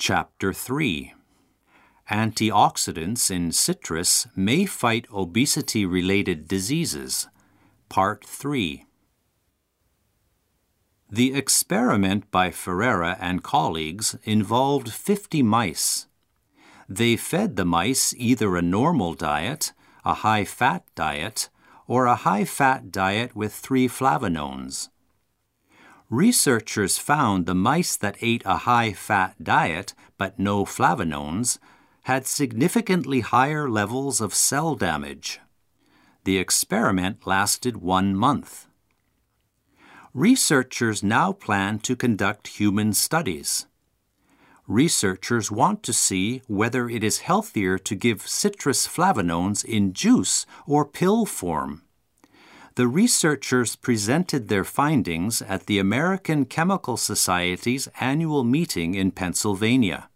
Chapter 3. Antioxidants in citrus may fight obesity-related diseases. Part 3. The experiment by Ferreira and colleagues involved 50 mice. They fed the mice either a normal diet, a high-fat diet, or a high-fat diet with 3 flavanones. Researchers found the mice that ate a high-fat diet but no flavanones had significantly higher levels of cell damage. The experiment lasted 1 month. Researchers now plan to conduct human studies. Researchers want to see whether it is healthier to give citrus flavanones in juice or pill form. The researchers presented their findings at the American Chemical Society's annual meeting in Pennsylvania.